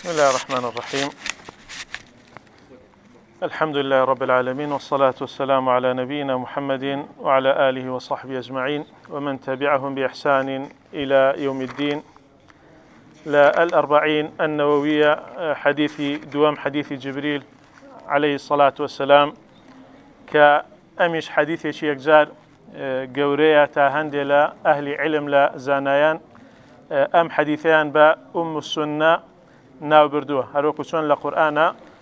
بسم الله الرحمن الرحيم. الحمد لله رب العالمين، والصلاة والسلام على نبينا محمد وعلى آله وصحبه أجمعين ومن تبعهم بإحسان إلى يوم الدين. الأربعين النووية، دوام حديث جبريل عليه الصلاة والسلام، كأمش حديث يكجار قورية تاهندي لا أهل علم لا زانيان أم حديثان با أم السنة ناو بردوه هروكو شون لقرآن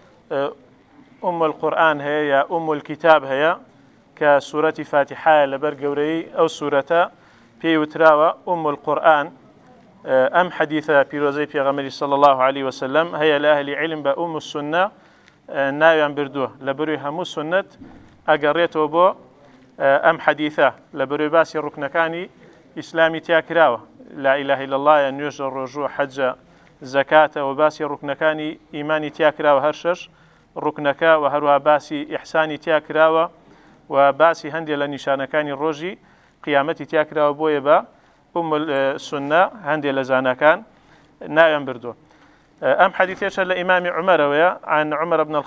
أم القرآن هي يا أم الكتاب هي كسورة فاتحة لبر قوري أو سورة بيوتراوة أم القرآن. أم حديثة بيروزي بيغمري صلى الله عليه وسلم هي لأهل علم با أم السنة ناويان بردوه لبروي همو سنة أقريته بو أم حديثة لبروي باسي الركنكاني إسلامي تياكراوة لا إله إلا الله يعني يجر رجوع حج زكاة وباسي ركنكاني إيماني تياكراوة هرشش ركنكا وهروها باسي إحساني تياكراوة وباسي هندي لنشانكاني الروجي قيامتي تياكراوة بويبا أم السنة هندي لزانكان نايم بردو. أم حديث لإمام عمر عن عمر بن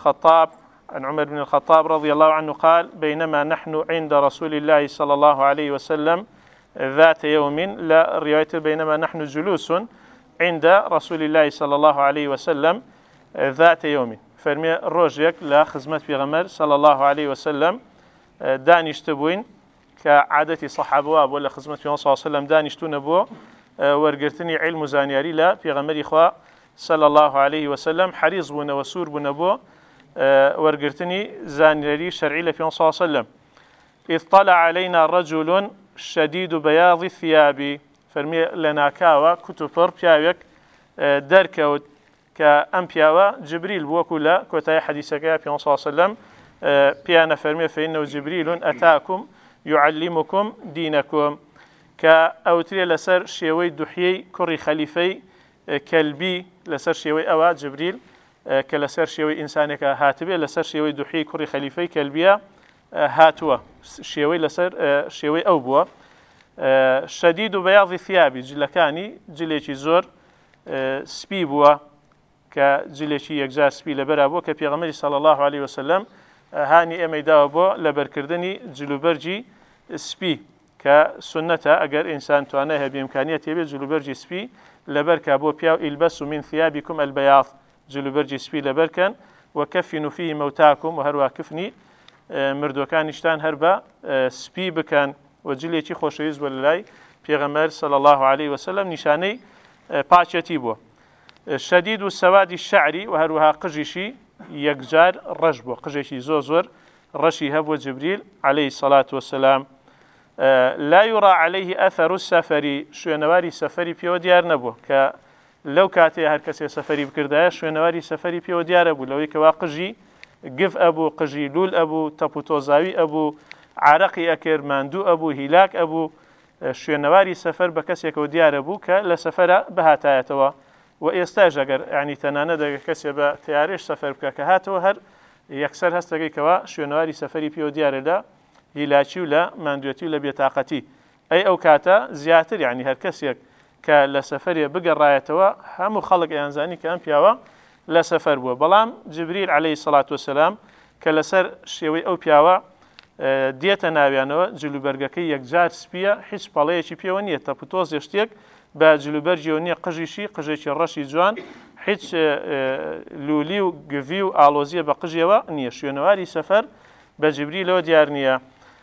الخطاب رضي الله عنه قال: بينما نحن عند رسول الله صلى الله عليه وسلم ذات يوم، لا رواية بينما نحن جلوس عند رسول الله صلى الله عليه وسلم ذات يوم، فرمي الروجيك لا خزمة في غمر صلى الله عليه وسلم دانشتبوين كعادة صحابة ولا خزمة في صلى الله عليه وسلم دانشتون بو ورقرتني علم زانياري لا في غمر إخوة صلى الله عليه وسلم حريص بنا وسور بنا بو ورقرتني زانياري شرعي لفي صلى الله عليه وسلم. إذ طلع علينا رجل شديد بياض الثياب، فرمي لنا كاوا كتفر بياوك دركوت كأم بياوا جبريل بوكولا كوتاي حديثك في صلى الله عليه وسلم بيانا فرمي فإنه جبريل أتاكم يعلمكم دينكم، كأوتري لسر شيوي دحيي كري خليفي كلبي لسر شيوي أوا جبريل كلسر شيوي إنسانك هاتبي لسر شيوي دحيي كري خليفي كلبيا هاتوا شيوي لسر شيوي أو بوا شديد بياض الثياب جلكاني جليشي زور سبي بوا كجليشي يكجار سبي لبرابو كبيغمري صلى الله عليه وسلم هاني أميداو بو لبركردني جلوبرجي سبي كسنة أجر إنسان توانيها بإمكانية يبي جلوبرجي سبي لبركا بو بياو البسوا من ثيابكم البياض جلوبرجي سبي لبركن وكفنوا فيه موتاكم وهروا كفني مردوكان اشتان هربا سبي بكان وجليتي خوشويز والله بيغمر صلى الله عليه وسلم نشاني باشتي بو شديد السواد الشعري وهروها قجشي يكجار رجبو قجشي زوزور رشي هبو جبريل عليه الصلاة والسلام. لا يرى عليه أثر السفر، شوينواري سفري بيو ديار نبو لو كاتي هركسي سفري بكردايا شوينواري سفري بيو ديار أبو لو يكوا قجي قف أبو قجي لول أبو تابوتوزاوي أبو عرقي أكر ماندو أبو هلاك أبو شوينواري سفر بكسيك وديار أبو لسفر بهاتايتوا وإستاجر يعني تناند كسي بتياريش سفر بكهاتوا هر يكسر هستغي كوا شوينواري سفري بيو ديار لا هلاكي ولا ماندوتي ولا بيتاقتي أي أو كاتا زياتر يعني هر كسيك كلسفر بقر رايتوا هم خلق ينزاني كان بياوا لسفر بو بلام جبريل عليه الصلاة والسلام كلسر شيوي أو بياوا ديتا ناويانو جلوبرگكي يكجار سبيا حيث باليشي بيوانية تابوتوز يشتيك با جلوبرجيونية قجيشي رشي جوان حيث لوليو قفيو آلوزية بقجيوا نية شوينواري سفر بجبريل وديارنية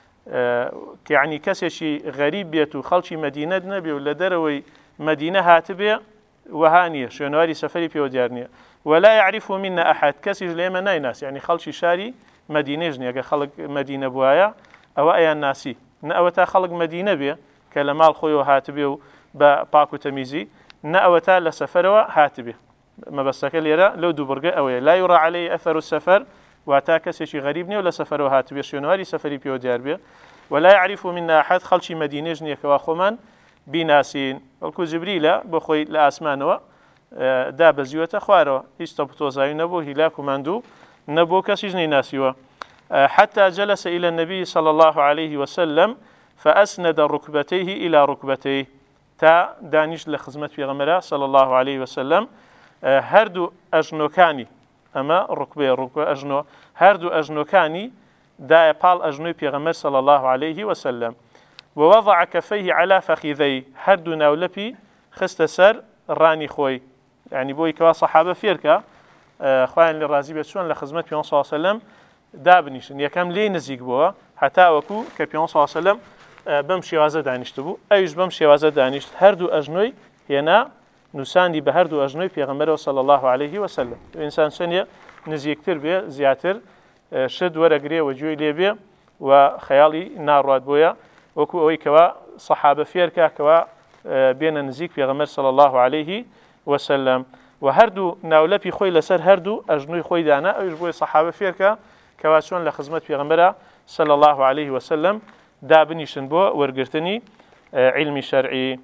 يعني كسيشي غريب بيتو خلشي مدينة نبي ولا دروي مدينة هاتبية وهانية شوينواري سفري بيو ديارنية ولا يعرف منا أحد كسيج ليما نايناس يعني خلشي شاري مدينة جنيا خلق مدينة بوايا أو أي الناسي نأوتا خلق مدينة بيه كلمال خويو هاتبيو باكو تميزي نأوتا لسفروا هاتبيه ما بسك ليرا لو دوبرجة أو لا يرى عليه أثر السفر واتاكس شيء غريبني ولا سفروا هاتبيه شنواري سفري بيو دياربيه ولا يعرف منا أحد خلشي مدينة جنيا كواخومان بناسين وكو جبريل بخوي لأسمانوا دا بزيوتا خوارو استبطوزاي نبو هلاك ماندو نبو كسجني ناسيوا حتى جلس إلى النبي صلى الله عليه وسلم فأسند ركبتيه إلى ركبتيه تا دانيش لخزمة في غمرة صلى الله عليه وسلم هەردوو ئەژنۆکانی ئەمە ڕوکبێ ئەژنۆ هەردوو ئەژنۆکانی دایە پاڵ ئەژنۆی پێغەمبەر صلی الله عليه وسلم ووضع كفيه على فخذيه هەردوو ناولەپی خستە سەر ڕانی خۆی يعني بۆی کەوا سەحابە فێرکە خوایان لێ ڕازی بێت چۆن لە خزمەت پێغەمبەر صلی الله عليه وسلم دابنیشن یەکەم لێی نزیک بووە هەتا وەکو کە پێغەمبەر صلی الله عليه وسلم بەم شێوازە دانیشت بوو ئەویش بەم شێوازە دانیشت هەردوو ئەژنۆی هێنا نووساندی بە هەردوو ئەژنۆی پێغەمبەرەوە صلی الله عليه وسلم ئینسان چەندێ نزیکتر بێ زیاتر شت وەرەگرێ و گوێی لێ بێ و خەیاڵی ناڕوات بۆیە وەکو ئەوەی کەوا سەحابە فێرکە کەوا بێنە نزیک پێغەمبەر صلی الله عليه وسلم و هەردوو ناولەپی خۆی لەسەر هەردوو ئەژنۆی خۆی دانا ئەویش بۆی سەحابە فێرکە کەوا چۆن لە خزمەت پێغەمبەرە صلی الله عليه وسلم دابنیشن بۆ وەرگرتنی علمی شەرعی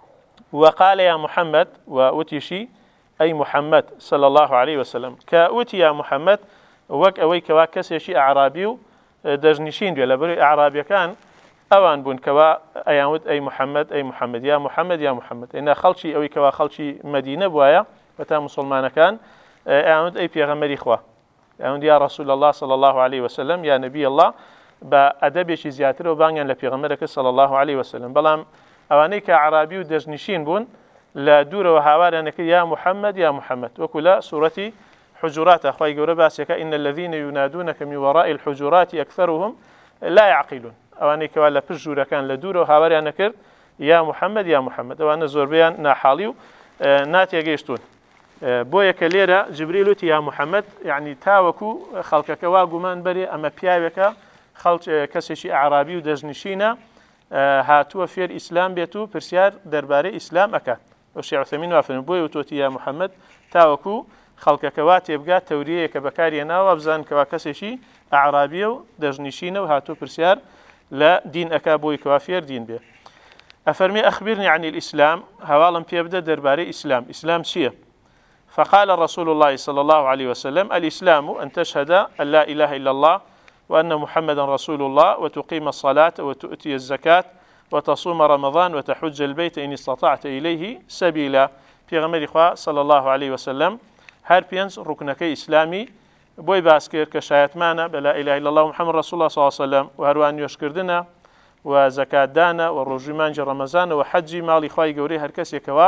وقال يا محمد وأتيشي أي محمد صلى الله عليه وسلم كأتي يا محمد وك أوي كوا كسيشي أعرابي دجنشين بيلا بري أعرابي كان أوان بون كوا أيامود أي محمد أي محمد يا محمد يا محمد إن خلشي أوي كوا خلشي مدينة بوايا وتا مسلمان كان أيامود أي بيغمري إخوة أيامود يا رسول الله صلى الله عليه وسلم يا نبي الله بأدبيشي زياتر وبانيان لبيغمرك صلى الله عليه وسلم بلام ئەوانەی کە عرابی و دەژنشین بوون لە دوورەوە هاوارانەکە یا محەممەد یا محەممەد وەکو لە سوورەتی حجوراتە خی گەورە باسێکە إن الذين ينادونك من وراء الحجرات أكثرهم لا يعقلون ئەوانەی کەوا لە پشت ژوورەکان لە دوورەوە هاواریان نەکرد یا محەممەد یا محەممەد ئەوانە زۆربیان ناحاڵی و ناتێگەیشتون بۆیە کە لێرە جبریل وتی یا محەممەد یعنی تاوەکو خەڵکەکە وا گومان بەرێ ئەمە پیاوێکە کەسێکی عرابی و دەژنشینە هاتووە فێر ئیسلام بێت و پرسیار دەربارەی ئیسلام ئەکات و شیخ عوثەمین وافرن بۆی وتۆتی یا محەممەد تاوەکو خەڵکەکەوا تێبگات تەوریەیە کە بەکارهێناوە بزان کەوا کەسێکی ئەعرابیە و دەژنشینە و هاتوو پرسیار لە دین ئەکا بۆی کەوا فێر دین بێ ئەفەرمی ئەخبرنی عن الإسلام هەواڵم پێ بدە دەربارەی ئیسلام ئیسلام چییە فقال رسول الله صلى الله عليه وسلم الإسلام أن تشهد أن لا إله إلا الله وأن محمدا رسول الله وتقيم الصلاة وتؤتي الزكاة وتصوم رمضان وتحج البيت إن استطعت إليه سبيلا پیغمبر خوا صلى الله عليه وسلم هر پێنج ڕوکنەکەی ئیسلامی بۆی باس کرد کە شایەتمانە بە لا إله إلا الله محمد رسول الله صلى الله عليه وسلم و هەروان نوێژکردنە و زەکاتدانە و ڕۆژی مانجی ڕەمەزانە و حەجی ماڵی خوای گەورەی هەر کەسێکەوە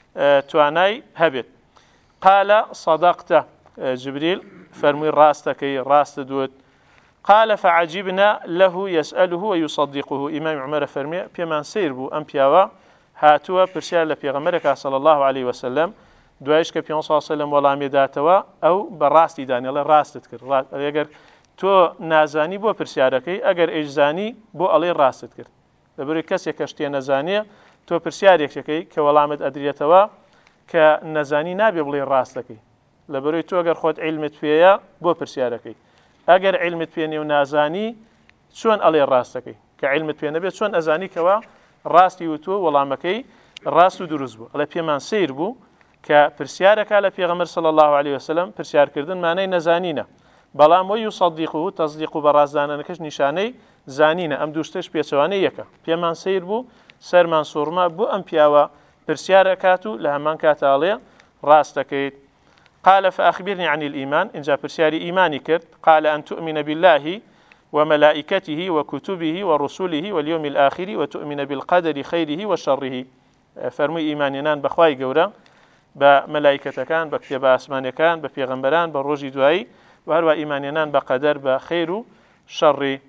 توانای هەبێت قال صدقت جبريل فەرمووی ڕاستەکەی ڕاستە دوت قال فعجبنا له يسأله ويصدقه إمام عمر فرمي بيمان سير بو أم بياوا هاتوا برسيار لبيغمرك صلى الله عليه وسلم دوایش کە پێ صلی وسلم وەڵامی داتەوە ئەو بەڕاستی دانی ئەڵێ ڕاستت کرد ئەگەر تۆ نازانی بۆ پرسیارەکەی ئەگەر ئێژزانی بۆ ئەڵێ ڕاستت کرد لەبەرەوەی کەسێک کە شتێ نەزانێ تۆ پرسیارێکەکەی کە وەڵامت ئەدرێتەوە کە نەزانی نابێ بڵێ ڕاستەکەی لەبەرەوەی تۆ ئەگەر خۆت عیلمت پێیە بۆ پرسیارەکەی ئەگەر عیلمت پێ نێ و نازانی چۆن ئەڵێ ڕاستەکەی کە عیلمت پێ نەبێت چۆن ئەزانی کەوە ڕاستی وتووە وەڵامەکەی ڕاست و دروست بوو ئەڵێ پێمان سیر بوو کە پرسیارەکە لە پێغەمبەر صلی الله عليه وسلم پرسیارکردن مانای نەزانینە بەڵام وەی یصدیق و تەصدیق و بەڕازدانانەکەش نیشانەی زانینە ئەم دوو شتەش پێچەوانەی یەکە پێمان سیر بوو سەرمان سوڕما بوو ئەم پیاوە پرسیارەکات و لە هەمان کاتاڵێ ڕاستەکەیت قال فأخبرني عن الإيمان إن جاء برسياري إيماني كرت قال أن تؤمن بالله وملائكته وكتبه ورسله واليوم الآخر وتؤمن بالقدر خيره وشره فرمي إيمانينان بخواي قورا بملائكة كان بكتب أسمان كان بفيغمبران بالرجي دوائي وهروا إيمانينان بقدر بخير شر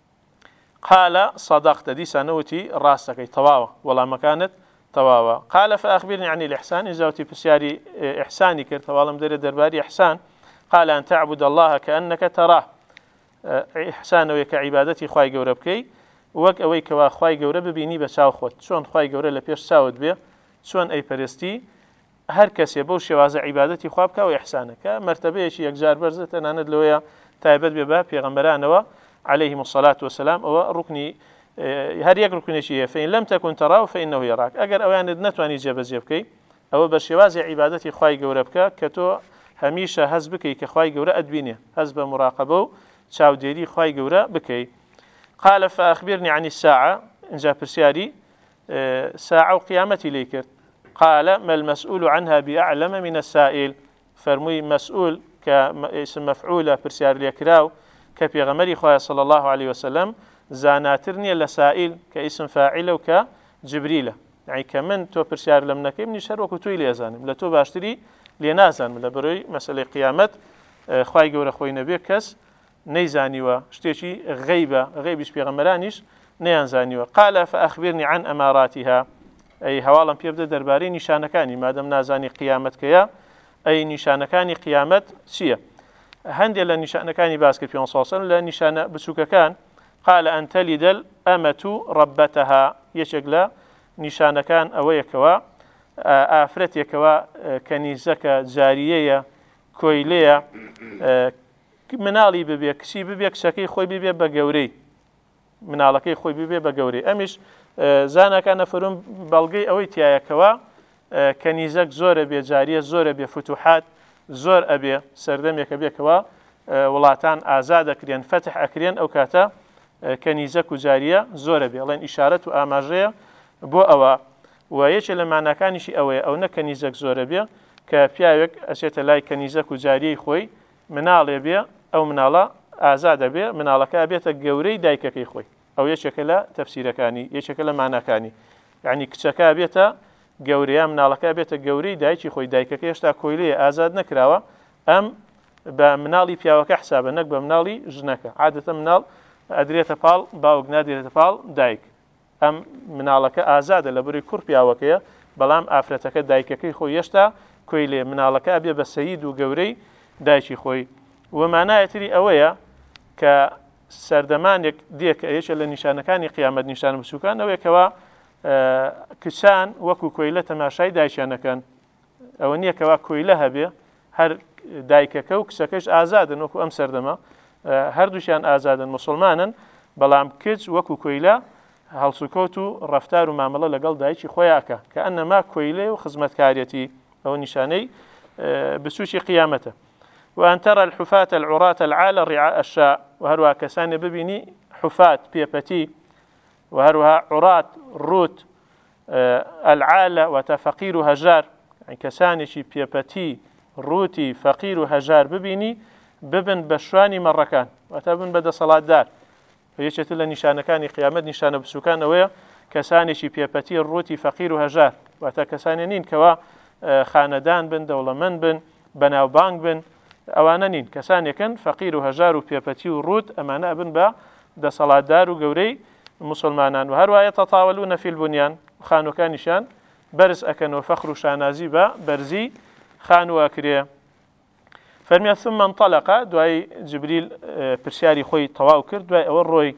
قال صدقت دي سنوتي راسك طواوة ولا مكانت تواوا قال فأخبرني عن الإحسان إذا أتي بسياري إحساني كرت والله مدير درباري إحسان قال أن تعبد الله كأنك تراه إحسان ويك عبادتي خواي قورب كي وك أويك وخواي قورب بيني بساو خوت شون خواي قورب لبيش ساود بيه شون أي برستي هر كسي بوشي وازع عبادتي خوابك وإحسانك مرتبة شي يكجار برزت أنا ندلويا تايبت بباب پیغمبران عليهم الصلاة والسلام وركني هر یک ڕوکنێکیە فإن لم تكن تراه فإنه يراك ئەگەر ئەویانت نەتوانی جێبەجێ بکەی ئەوە بە شێوازی عیبادەتی خوای گەورە بکە کە تۆ هەمیشە هەز بکەی کە خوای گەورە ئەتبینێ هەز بە مراقبە و چاودێری خوای گەورە بکەی قال فأخبرني عن الساعة اینجا پرسیاری ساعة و قیامەتی لێ کرد قال ما المسؤول عنها بأعلم من السائل فرمي مسؤول كاسم مفعول برسيار ليكراو كبيغمري خواه صلى الله عليه وسلم زاناترني لسائل كاسم فاعل وكجبريل يعني كمن تو برسيار لم نكي من شر وكتوي ليزانم لتو باشتري لينازان لبروي مسألة قيامت خواهي قورة خوي نبي كس نيزانيوا شتيشي غيبش بيغمرانيش نيانزانيوا قال فأخبرني عن أماراتها أي هوالا بيبدأ درباري نشانكاني مادام نازاني قيامت كيا أي نشانكاني قيامت سيا هندي لنشانكاني باسكت في صلى لنشان بسوك كان قال أن تلد الأمة ربتها يشغل نشانكان أويكوا آفرت يكوا كنيزك جارية كويلية مناڵی ببێ کچی ببێ کچەکەی خۆی ببێ بە گەورەی مناڵەکەی خۆی ببێ بە گەورەی ئەمیش زانەکانە فەرموون بەڵگەی ئەوەی تایەکەوە کەنیزەک زۆرە بێ جاریە زۆرە بێ فتوحات زۆر ئەبێ سەردەمێکە بێکەوە وڵاتان ئازاد ئەکرێن فەتح ئەکرێن ئەو کاتە کەنیزەک و جاریە زۆرە بێ ئەڵێن ئیشارەت و ئاماژەیە بۆ ئەوە و یەکێک لە ماناکانیشی ئەوەیە ئەو نە کەنیزەک زۆرە بێ کە پیاوێک ئەچێتە لای کەنیزەک و جاریەی خۆی مناڵێ بێ ئەو مناڵە ئازادە بێ مناڵەکە بێتە گەورەی دایکەکەی خۆی ئەو یەکێکە لە تەفسیرەکانی یەکێکە لە ماناکانی یعنی کچەکە بێتە گەورەیە مناڵەکە بێتە گەورەی دایکی خۆی دایکەکە هێشتا کۆیلەیە ئازاد نەکراوە ئەم بە مناڵی پیاوەکە حسابە نەک بە مناڵی ژنەکە عادەتە مناڵ ئەدرێتە پاڵ باوک نادرێتە پاڵ دایک ئەم مناڵەکە ئازادە لە بەروی کوڕ پیاوەکەیە بەڵام ئافرەتەکە دایکەکەی خۆی هێشتا کۆیلێ مناڵەکە بێ بە سەید و گەورەی دایکی خۆی ومانایەتری ئەوەیە کە سەردەمانێک دێکە یەکێک لە نیشانەکانی قیامەت نیشانە بچووکان ئەوەیەکەوە کچان وەکو کۆیلە تەماشای دایکیانەکەن ئەوە نییە کەوا کۆیلە هەبێ هەر دایکەکە و کچەکەش ئازادن وەکو ئەم سەردەمە هەردووشیان ئازادن مسلمانن بەڵام کچ وەکو کۆیلە هەڵسوکەوت و ڕەفتار و مامەڵە لەگەڵ دایکی خۆیاکە کە ئەنەما کۆیلێ و خزمەتکارەتی ئەوە نیشانەی بچووکی قیامەتە وأن ترى الحفاة العراة العالة رعاء الشاء وهروها كسان ببيني حفاة بيبتي وهروها عراة روت العالة وتفقير هجار يعني كسان شي بيبتي روتي فقير هجار ببيني ببن بشواني مركان وتبن بدا صلاة دار فيشت لنا نشان كان قيامت نشان بسكان ويا كسان شي بيبتي روتي فقير هجار وتكسانين كوا خاندان بن دولمن بن بناو بانك بن ئەوانە نین کەسانێکن فەقیر و هەژار و پێپەتی و ڕوت ئەمانە ئەبن بە دەسەڵاتدار و گەورەی مسلمانان و هەروایە تەتاوەلونە فی البونیان خانووەکانیشان بەرز ئەکەنەوە فەخر و شانازی بە بەرزی خانووە کرێ فەرمیە ثم انطلق دوای جبریل پرسیاری خۆی تەواو کرد دوای ئەوە ڕۆی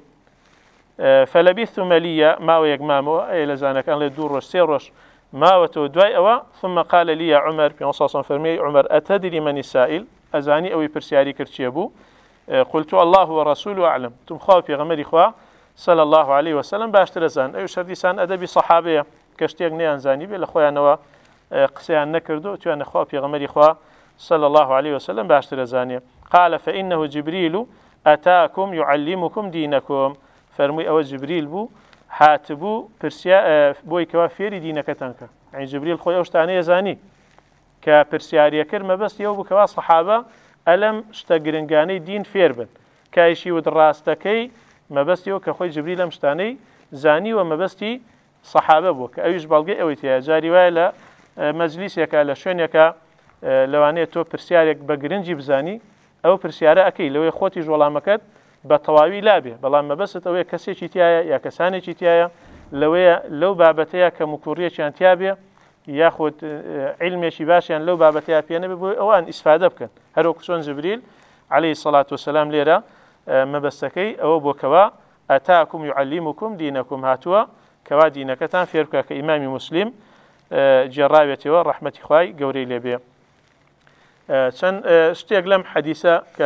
فلبثت مليا ماوەیەک مامەوە ئەیە لە زانەکان لێ 2 ڕۆژ 3 ڕۆژ ماوەتەوە دوای ئەوە ثم قال لي عمر پێ فەرمی عمر ئەتەدری من السائل ئەزانی ئەوەی پرسیاری کرد چیە بوو قلت الله ورسوله أعلم تم خوا پێغەمبەری خوا صلى الله عليه وسلم باشتر زان ئەو شەردیسان ئەدەبی سەحابەیە کە شتێک نەیانزانی بێ لە خۆیانەوە قسەیان نەکردو توانە خوا پێغەمبەری خوا صلى الله عليه وسلم باشتر زانێ قال فإنه جبريل أتاكم يعلمكم دينكم فەرمووی ئەوە جبریل بوو هاتبوو پرسیار بۆی کەوا فێری دینەکەتان کە یعنی جبریل خۆی ئەو شتانەیە زانی کە پرسیاریە کرد مەبەستی ئەو بوو کەوا سەحابە ئەلەم شتە گرنگانەی دین فێر بن کایشی ود ڕاستەکەی مەبەستی ئەو کە خۆی جبریل ئەم شتانەی زانی و مەبەستی سەحابە بوو کە ئەویش بەڵگەی ئەوەی تایە جاری وایە لە مەجلیسێکە لە شوێنێکە لەوانەیە تۆ پرسیارێک بە گرنگی بزانی ئەو پرسیارە ئەەکەی لەوەی خۆتیش وەڵامەکەت بە تەواوی لابێ بەڵام مەبەست ئەوەیە کەسێکی تایە یا کەسانێکی تایە لەوەیە لەو بابەتەیە کە مکوڕیەکیان تیابێ یاخود علمێکی باشیان لەو بابەتەیە پێنەبێ بۆ ئەوان ئیسفادە بکەن هەروەکو چۆن جبریل عليه الصلاة والسلام لێرە مەبەستەکەی ئەوە بۆ کەوا ئەتاکم يعلمكم دینەکم هاتووە کەوا دینەکەتان فێر بکە کە ئیمامی موسلیم جێڕاوێتەوە ڕەحمەتی خوای گەورەی لێبێ چەند شتێک لەم حەدیثە کە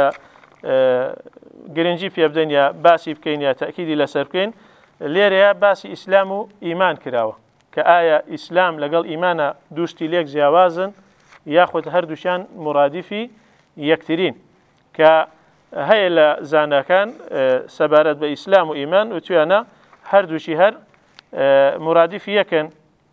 گرنگی پێ بدەین یا باسی بکەین یا تەکیدی لەسەر بکەین لێرەیە باسی ئیسلام و ئیمان کراوە کە ئایا ئیسلام لەگەڵ ئیمانە دووشتی لێک جیاوازن یاخود هەردووشیان مرادیفی یەکترین کە هەیە لە زانەکان سەبارەت بە ئیسلام و ئیمان و توانە هەردووشی هەر مرادیفی یەکن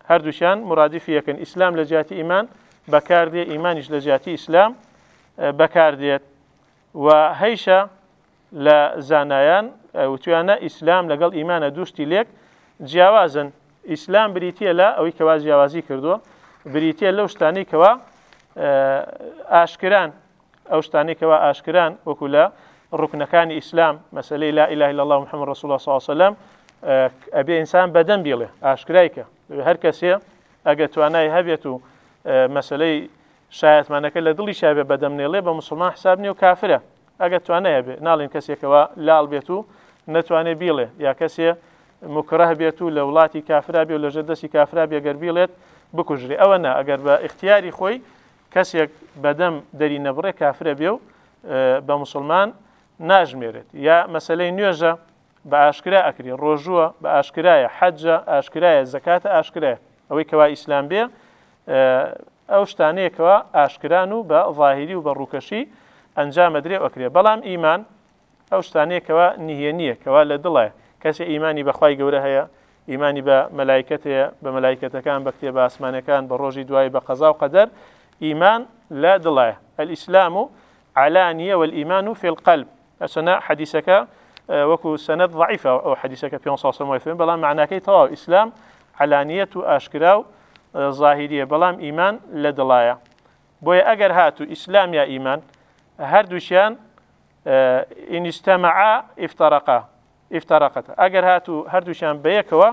هەردووشیان مرادفیەکەن. ئیسلام لە جیاتی ئیمان بەکاردێ، ئیمانیش لە جیاتی ئیسلام بەکاردێت. و هەیشە لە زانایان وتویانە ئیسلام لەگەڵ ئیمانە دووشتی لێک جیاوازن. ئیسلام بریتیە لە ئەوەی کەوا جیاوازی کردووە، بریتیە لەو شتانەی کەوا ئاشکران، ئەو شتانەی کەوا ئاشکران وەکو لە ڕوکنەکانی ئیسلام، مەسەلەی لا ئیلاهە ئیلا الله محەممەد ڕەسوڵ الله صلی الله علیه وسلم ئەبێ ئینسان بەدەم بێڵێ، ئاشکرایکە. هەر کەسێ ئەگە توانای هەبێت و مەسەلەی شایەتمانەکە لە دڵی شابێ بەدەم نێڵێ، بە مسلمان حساب نیە و کافرە. ئەگە توانای هەبێ، ناڵێن کەسێکەوە لاڵ بێت و نەتوانێت بیڵێ، یا کەسێ مکرەه بێت و لە وڵاتی کافرا بێ و لە ژەردەستی کافرا بێ گەر بیڵێت بکوژرێ. ئەوە نا، ئەگەر بە اختیاری خۆی کەسێک بەدەم دەری نەبڕێ کافرە بێ و بە مسلمان ناژمێرێت. یا مەسەلەی نوێژە بە ئاشکرا ئەکرێ، ڕۆژووە بە ئاشکرایە، حەجە ئاشکرایە، زەکاتە ئاشکرایە. ئەوەی کەوا ئیسلام بێ ئەو شتانەیەکەوە ئاشکران و بە ظاهری و بە ڕووکەشی ئەنجامە درێ ئەکرێ. بەڵام ئیمان ئەو شتانەیەکەوە نهێنیە، کەوا لە دڵە. کەسێ ئیمانی بەخوای گەورە هەیە، ئیمانی بە مەلایکەت هەیە، بە مەلایکەتەکان، بە کتێبە ئاسمانەکان، بە ڕۆژی دوای، بە قەزا و قەدەر، ئیمان لە دڵایە. الئیسلام علانیە والئیمان في القلب. ئەچەنە حەدیسەکە وەکو سەنەد ضعیفە ئەو حەدیسەکە پێ سەڵ، بەڵام معناکەی تەواو ئیسلام علانیەت و ئاشکرا و ظاهریە، بەڵام ئیمان لە دڵایە. بۆیە ئەگەر هاتو ئیسلام یا ئیمان هەردووشیان ئین اجتمعا افترقتا، ئەگەر هاتو هەردووشیان بەیەکەوە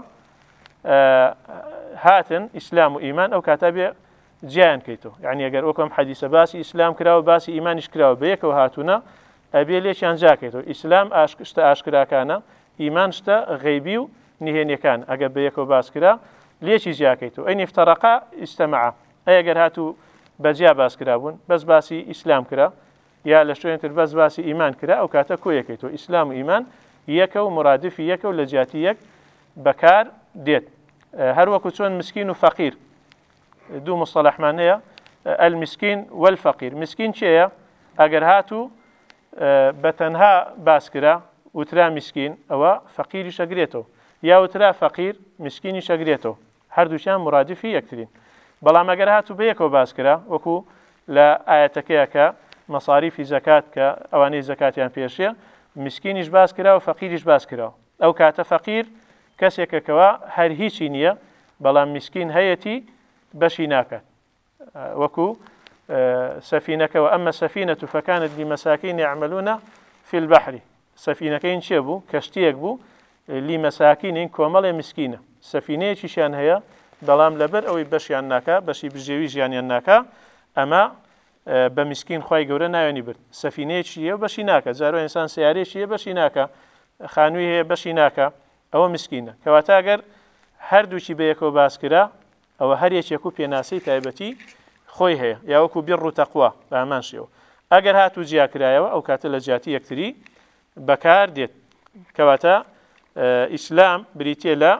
هاتن ئیسلام و ئیمان، ئەو کاتە بێ جیان کەیتەوە. یعنی ئەگەر وەکم حەدیسە باسی ئیسلام کراوە، باسی ئیمانیش کراوە، بەیەکەوە هاتوونە ئەبێ لێکیان جاکەیتەوە. ئیسلام شتە ئاشکراکانە، ئیمان شتە غەیبی و نهێنیەکان. ئەگەر بەیەکەوە باس کرا لێکی جیاکەیتەوە. ئەین افترقا اجتمعا. ئەگەر هاتو بەجیا باس کرابوون، بەس باسی ئیسلام کرا، یا لە شوێنتر بەس باسی ئیمان کرا، ئەو کاتە کۆیەکەیتەوە. ئیسلام و ئیمان یەکە و مرادفی یەکە و لە جیاتی یەک بەکار دێت. هەروەکو چۆن مسکین و فەقیر دوو مصطلحمان هەیە، المسکین والفەقیر. مسکین چێیە؟ ئەگەر هاتو بەتەنها باس کرا وترا مسکین، ئەوە فەقیری شەگرێتەوە، یا وترا فەقیر مسکینی شەگرێتەوە، هەردووشیان مرادفی یەکترین. بەڵام ئەگەر هاتو بەیەکەوە باس کرا، وەکو لە ئاەتەکەیە کە مەصاریفی زەکات کە ئەوانەی زەکاتیان پێشێ، مسکینیش باس کرا و فەقیریش باس کراوە. ئەو کاتە فەقیر کەسێکەکەوە هەر هیچی نییە، بەڵام مسکین هەیەتی بەشی ناکات. وەکو سەفینەکەەوە، ئەمە سەفینەت فەکانت لیمەساکین یعملونە فی البەحر. سەفینەکەین چێ بوو؟ کەشتیەک بوو، لیمەساکینین کۆمەڵێ مسکینە. سەفینەیەکیشیان هەیە، بەڵام لەبەر ئەوەی بەشیان ناکا، بەشی بژێوی ژیانیان ناکا، ئەمە بە مسکین خوای گەورە ناوێنی برد. سەفینەیەکی هەیە بەشی ناکە، جارۆ ئینسان سیارێکی هەیە بەشی ناکە، خانووی هەیە بەشی ناکە، ئەوە مسکینە. کەواتە ئەگەر هەردووکی بەیەکەوە باس کرا، ئەوە هەر یەکێک و پێناسەی تایبەتی خۆی هەیە، یا وەکو بیڕ و تەقوا بە هەمان شێوە. ئەگەر هاتوو جیاکرایەوە، ئەو کاتە لە جیاتی یەکتری بەکار دێت. کەواتە ئیسلام بریتیە لە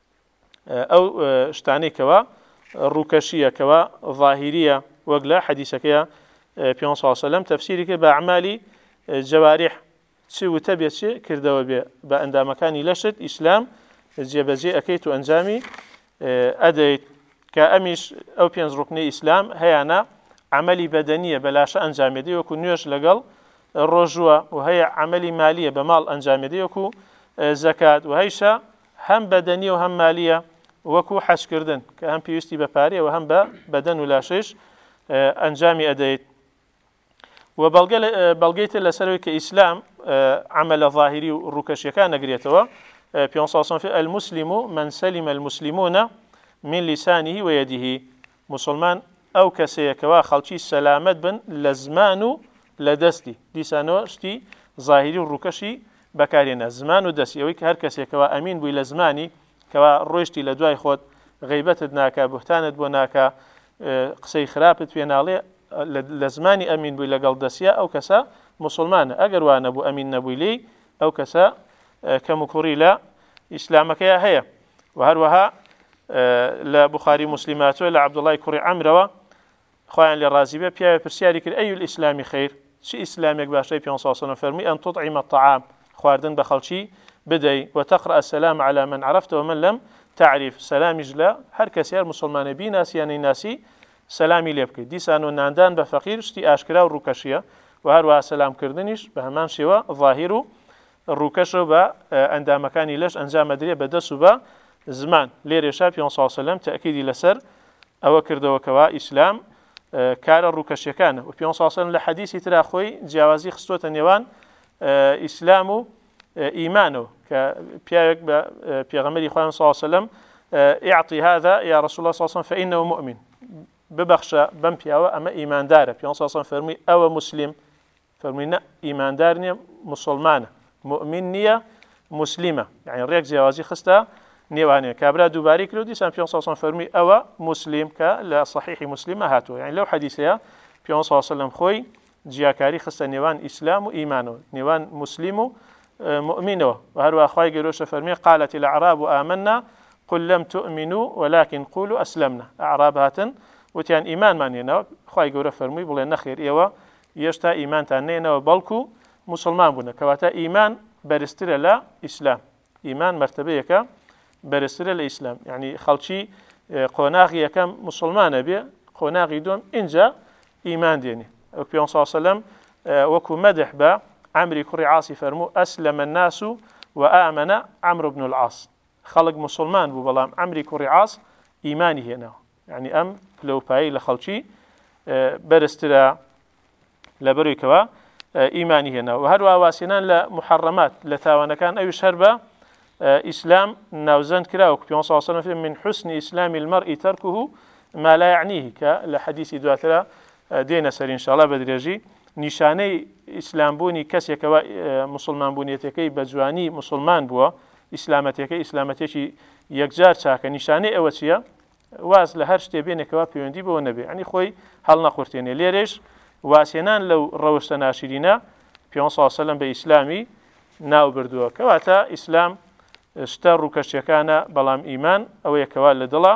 ئەو شتانێکەوە ڕووکەشیەکەوە ظاهریە، وەک لە حەدیسەکەیە پێ سەلەم تەفسیری کرد بە ئەعمالی جەوارح، چ وتە بێت چ کردەوە بێ بە ئەندامەکانی لەشت، ئیسلام جێبەجێ ئەەکەیت و ئەنجامی ئەدەیت. کە ئەمیش ئەو پێنج ڕوکنەی ئیسلام هەیەە عملی بەدەنیە بەلاشە ئەنجامێدی، وەکو نوێژ لەگەڵ ڕۆژووە، و هەیە عملی مالیە بە ماڵ ئەنجامێدی، وەکو زەکات، و هەیشە هەم بەدەنیە و هەم مالیە، وەکو حەجکردن کە هەم پێویستی بە پارەیە و هەم بە بەدەن و لاشەیش ئەنجامی ئەدەیت. و بەڵگەی تر لەسەرەوەی کە ئیسلام عملە ظاهری و ڕووکەشیەکان نەگرێتەوە، پێ المسلم من سلم المسلمون من لسانه ويده. مسلمان ئەو کەسەیەکەوە خەڵکی سەلامەت بن لە زمان و لە دەستی. دیسانەوە شتی ظاهری و ڕووکەشی بەکارێنە، زمان و دەستی. ئەوەی کە هەر کەسێکەوە ئەمین بووی لە زمانی، کەوا ڕۆیشتی لە دوای خۆت، غیبەتت ناکە، بوهتانت بۆ ناکە، قسەی خراپت پێ ناڵێ، لە زمانی ئەمین بووی لەگەڵ دەستیا، ئەو کەسە مسلمانە. ئەگەر وا نەبوو ئەمین نەبووی لێی، ئەو کەسە کەم و کوڕی لە ئیسلامەکەیە هەیە. و هەروەها لە بوخاری مسلماتوە لە عەبدوڵای کوڕی عەمرەوە خۆیان لێ ڕازی بێ، پیاوێ پرسیاری کرد ئەی الئیسلامی خەیر، چی ئیسلامێک باشەی؟ پێ سەلەم فەرمووی ئەن تطعم الطعام، خواردن بە خەڵکی بدەی، وتەقرأ السلام على من عرفت ومن لم تعریف سەلامیش لە هەر کەسیار مسلمانە بیناسییانەی ناسی سەلامی لێ بکەیت. دیسان و ناندان بە فەقیر شتی ئاشکرا و ڕووکەشیە و هەروەها سەلامکردنیش بە هەمان شێوە ظاهیر و ڕووکەشە بە ئەندامەکانی لەش ئەنجامە درێ بە دەست و بە زمان. لێرێشا پێ سەلەم تەئکیدی لەسەر ئەوە کردەوەکەوە ئیسلام کارە ڕووکەشیەکانە و پێ سەلەم لە حەدیسی ترا خۆی جیاوازی خستۆتە نێوان ئیسلام و ئیمانەوە کە پیاوێک بە پێغەمبەری خوا سەلەم ئیعطی هذا یا رسول الله سەلەم فإنه مؤمن ببەخشە بەم پیاوە ئەمە ئیماندارە. پێ سەلەم فەرمووی ئەوە مسلم، فەرمووی نە ئیماندار نییە مسلمانە، مؤمن نییە مسلیمە، یعنی ڕێک جیاوازی خستە نێوانەیە. کابرا دووباری کرد و دیسان پێ سەلەم فەرمووی ئەوە مسلم کە لە صحیحی مسلمە هاتووە. یعنی لەو حەدیسەیە پێ سەلەم خۆی جیاکاری خستە نێوان ئیسلام و ئیمانەوە، نێوان مسلم و مؤمنەوە. و هەروە خوای گەورەشە فەرمووی قالت الأعراب آمنا قل لم تؤمنوا ولكن قولوا أسلمنا. أعراب هاتن وتیان ئیمانمان هێنەوە، خوای گەورە فەرمووی بڵێ نەخێر ئێوە هێشتا ئیمانتان نێنەوە بەڵکو مسلمان بوونە. کەواتە ئیمان بەرزترە لە ئیسلام، ئیمان مەرتەبەیەکە بەرزترە لە ئیسلام. یعنی خەڵکی قۆناغی یەکەم مسلمانە بێ، قۆناغی دووەم ئینجا ئیمان دێنێ. ئەو پێ سەلەم وەکو مەدح بە عەمری کوڕی عاسی فەرموو ئەسلەم الناس وآمن عەمرو بن العاص. خەڵک مسلمان بوو بەڵام عەمری کوڕی عاص ئیمانی هێناوە. یعنی ئەم لەوپایی لە خەڵکی بەرزترە لەبەروویکەوە ئیمانی هێناوە. و هەروە واسێنان لە محەڕەمات لە تاوانەکان ئەویش هەر بە ئیسلام ناوزەند کراوە. پێ سەلەم فەرمووی من حسن ئیسلامی المەرء تەرکه ما لا يعنيه کە لە حەدیسی دواترە دێنە سەر ئینشاءڵڵا بە درێژی. نیشانەی ئیسلامبوونی کەسێکەوە مسلمانبوونیەتەکەی بە جوانی مسلمان بووە، ئیسلامەتێکی یەکجار چاکە. نیشانەی ئەوە چییە؟ واز لە هەر شتێ بێنێکەوە پەیوەندی بەوە نەبێ، ئەنی خۆی هەڵ نەقورتێنێ. لێرێش واسێنان لەو ڕەوشتە ناشرینە پێ سەلەم بە ئیسلامی ناو بردووە. کەواتە ئیسلام شتە ڕووکەشیەکانە، بەڵام ئیمان ئەوەیەکەوە لە دڵە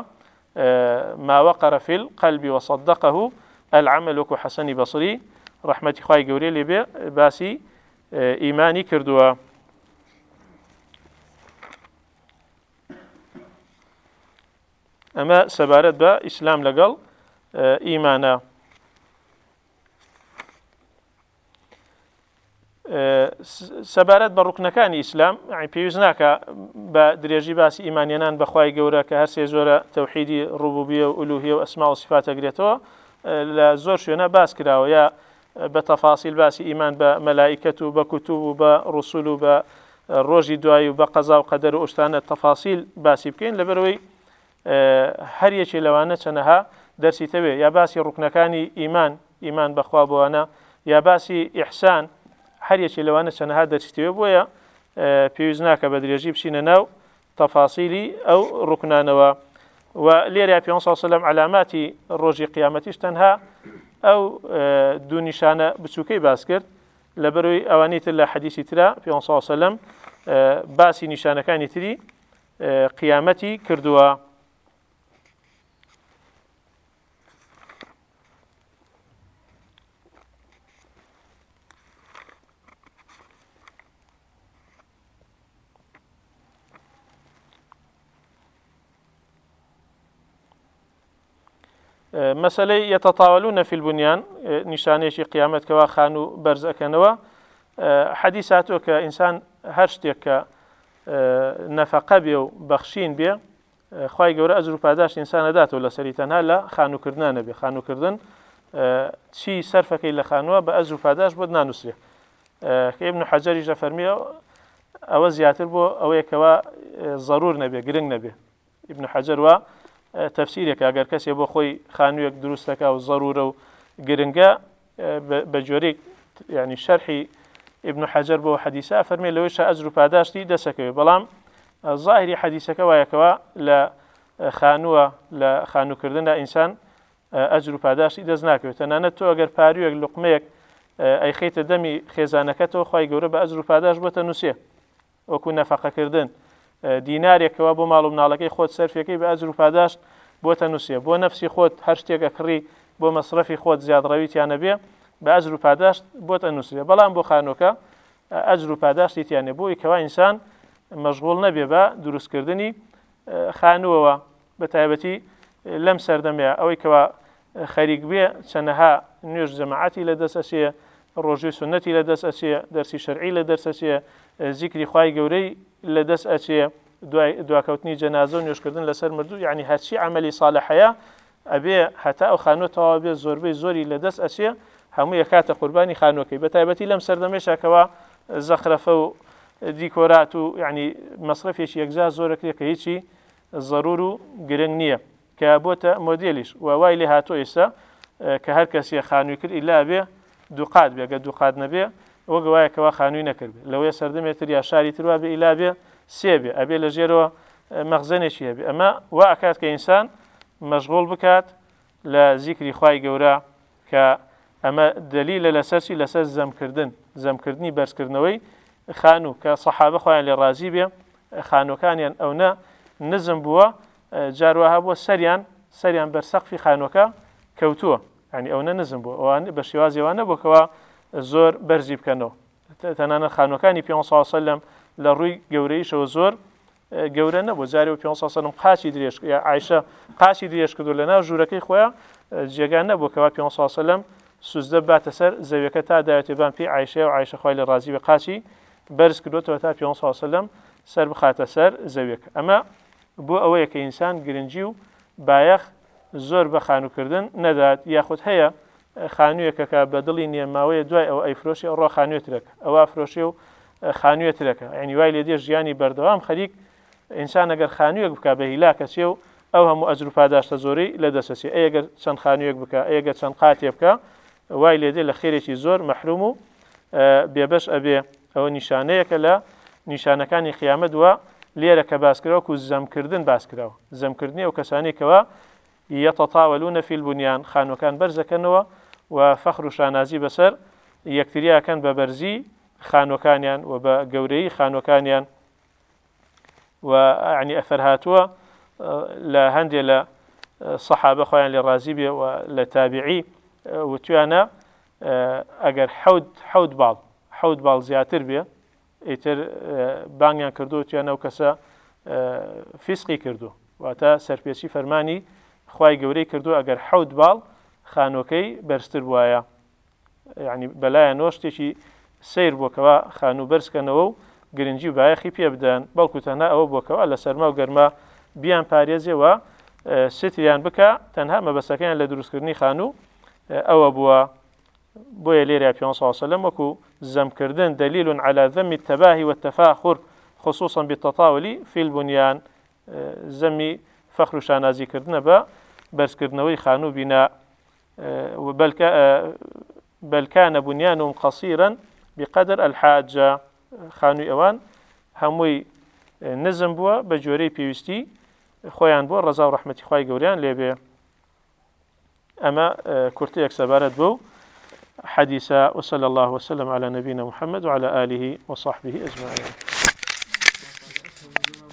ما وقر في القلب وصدقه العمل. وەکو حەسەنی بەسری ڕەحمەتی خوای گەورەی لێبێ باسی ئیمانی کردووە. ئەمە سەبارەت بە ئیسلام لەگەڵ ئیمانە. سەبارەت بە ڕوکنەکانی ئیسلام پێویست ناکە بە درێژی باسی ئیمانیانان بەخوای گەورە کە هەر سێ زۆرە تەوحیدی ڕوبوبیە و ئولوهیە و ئەسما و صفات ئەگرێتەوە، لە زۆر شوێنە باس کراوە، یا بە تەفاسیل باسی ئیمان بە مەلائیکەت و بە کوتوب و بە ڕوسول و بە ڕۆژی دوایی و بە قەزا و قەدەر و ئەشتانە تەفاسیل باسی بکەین، لەبەرەوەی هەر یەکێ لەوانە چەنەها دەرسی تەوێ، یا باسی ڕوکنەکانی ئیمان بەخوا بوانە، یا باسی ئیحسان، هەر یەکێ لەوانە چەنەها دەرسی تەوێ. بۆیە پێویست ناکە بە درێژی بچینە ناو تەفاسیلی ئەو ڕوکنانەوە. و لێرە پێ سەلەم علاماتی ڕۆژی قیامەتیش تەنها ئەو دوو نیشانە بچووکەی باس کرد، لەبەرەوەی ئەوانەی تر لە حەدیسی ترا پێ سەلەم باسی نیشانەکانی تری قیامەتی کردووە. مەسەلەی یەتەتاوەلونە فی البنیان، نیشانەیەکی قیامەت کەوا خان و بەرز ئەکەنەوە. حەدیث هاتووە کە ئینسان هەر شتێک کە نەفەقە بێ و بەخشین بێ، خوای گەورە ئەجر و پاداشت ئینسان ئەداتەوە لەسەری، تەنها لە خانووکردنە نەبێ. خانووکردن چی سەرفەکەی لە خانووە بە ئەجر و پاداشت بۆ نانووسێ. کە ئیبن حەجەریش دەفەرمیە ئەوە زیاتر بۆ ئەوەیەکەوە ضرور نەبێ، گرنگ نەبێ. ئیبن حەجەر وە تەفسیرێک ئەگەر کەسێ بۆ خۆی خانوویەک دروستەکە و ضرورە و گرنگە بە جۆرێک، یعنی شەرحی ئیبن حەجەر بۆ حەدیثە فەرمێ لەوەیشە ئەجر و پاداشتی دەسەکەوێ. بەڵام ظاهری حەدیثەکە وایەکەوە لە خانووە، لە خانووکردنە ئینسان ئەجر و پاداشتی دەست ناکەوێت. تەنانەت تۆ ئەگەر پاریوەک لوقمەیەک ئەیخەیتە دەمی خێزانەکەتەوە، خوای گەورە بە ئەجر و پاداشت بۆتە نووسێ، وەکو نەفەقەکردن. دینارێکەوە بۆ ماڵ و مناڵەکەی خۆت سەرفەکەی بە ئەجر و پاداشت بۆتە نووسێ. بۆ نەفسی خۆت هەر شتێکە کڕی بۆ مەصرفی خۆت زیادڕەویتیانە بێ، بە ئەجر و پاداشت بۆتە نووسێ. بەڵام بۆ خانووکە ئەجر و پاداشتی تیانێ، بۆی کەوا ئینسان مەشغوڵ نەبێ بە دروستکردنی خانووە بەتایبەتی لەم سەردەمەیە ئەوەی کەوا خەریک بێ چەنەها نوێژ جەماعەتی لە دەست ئەچێ ڕۆژوی سنەتی لە دەست ئەچێ دەرسی شەرعی لە دەست ئەچێ زیکری خوای گەورەی لە دەست ئەچێ دواکەوتنی جەنازە و نوێژکردن لەسەر مردوو یعنی هەرچی عەمەلی ساڵحەیە ئەبێ هەتا ئەو خانووە تەواو بێ زۆربەی زۆری لە دەست ئەچێ هەموو یەکاتە قوربانی خانووەکەی بەتایبەتی لەم سەردەمێشەکەوە زەخرەفە و دیکۆرات و یعنی مەصرفێکی یەکجار زۆرەکرێ کە هیچی ضرور و گرنگ نییە کە بۆتە مۆدێلیش و وای لێ هاتۆ ئێستا کە هەر کەسێ خانووی کرد ئیلا بێ دووقات بێ گە دووقات نەبێ وەک وایەکەوە خانووی نەکرد لەوەی سەردەمێتر یا شاری تروا بێ ئیلا بێ سێ بێ ئەبێ لە ژێرەوە مەخزنێکی هەبێ ئەمە وا ئەکات کە ئینسان مەشغوڵ بکات لە زیکری خوای گەورە کە ئەمە دلیلە لەسەرچی لەسەر زەمکردنی بەرزکردنەوەی خانوو کە سەحابە خۆیان لێ ڕازی بێ خانووەکانیان ئەوە نزم بووە جاروەها بووە سەریان بەرسەقفی خانووەکە کەوتووە ینی ئەوە نزم بووە ئەوان بە شێوازیەوە نەبووکەوە زۆر بەرزی بکەنەوە تەنانەت خانووەکانی پێ سەلەم لە ڕووی گەورەیشەوە زۆر گەورە نەبوو جارێ و پێ سەلەم قاچی درێژ یا عایشە قاچی درێژ کردو لەناو ژوورەکەی خۆیان جێگان نەبووکەوە پێ سەلەم سوزدە باتە سەر زەویەکە تا داوێتێبان پێی عایشە و عایشە خۆی لە ڕازی بە قاچی بەرز کردوتەوە تا پێ سەلەم سەر بخاتە سەر زەویەکە ئەمە بۆ ئەوەیە کە ئینسان گرنگی و بایەخ زۆر بە خانووکردن نەدات یاخود هەیە خانوویەکە بە دڵی نییە ماوەیە دوای ئەو ئەیفرۆشی ئەو ڕۆ خانوێترەکە ئەوە فرۆشی و خانوێترەکە ینی وای لێدێ ژیانی بەردەوام خەریک ئینسان ئەگەر خانوویەک بکە بە هیلاکە چێ و ئەو هەموو ئەجر و پاداشتە زۆرەی لە دەسەچێ ئەگەر چەند خانوویەک بکە ئەگەر چەند قاتێ بکە وای لێدێ لە خێرێکی زۆر مەحروم و بێبەش ئەبێ ئەوە نیشانەیەکە لە نیشانەکانی قیامەت وە لێرە کە باسکراوە و زەمکردن باسکراوە زەمکردنی ئەو کەسانێکەوە یەتەتاوەلونە فی البونیان خانووەکان بەرزەکەنەوە و فەخر و شانازی بەسەر یەکتریاکەن بە بەرزی خانووەکانیان و بە گەورەی خانووەکانیان و عنی ئەفەر هاتووە لە هەندێک لە سەحابە خۆیان لێ ڕازی بێ و لە تابعی وتویانە ئەگەر حەوت باڵ زیاتر بێ ئیتر بانگیان کردو تویانە ئەو کەسە فیسقی کردو واتە سەرپێچی فەرمانی خوای گەورەی کردو ئەگەر حەوت باڵ خانووەکەی بەرزتر بوایە یعنی بەلایەنەوە شتێکی سیر بووکەوە خانوو بەرزکەنەوە و گرنگی و بایەخی پێ بدەن بەڵکو تەنها ئەوە بووکەوە لە سەرما و گەرما بیان پارێزێەوە ستریان بکە تەنها مەبەستەکەیان لە دروستکردنی خانوو ئەوە بووە بۆیە لێرە پێ سەلەم وەکو زەمکردن دلیل على ذم التباهي والتفاخر خصوصا بالتطاول في البنيان زەمی فەخر و شانازیکردنە بە بەرزکردنەوەی خانوو بینا بل كان بنيانهم قصيرا بقدر الحاجة خانووی ئەوان هەمووی نزم بووە بە جۆرەی پێویستی خۆیان بۆ ڕەزا و ڕەحمەتی خوای گەوریان لێبێ ئەمە کورتەیەک سەبارەت بۆ حديثا وصلى الله وسلم على نبينا محمد وعلى آله وصحبه أجمعين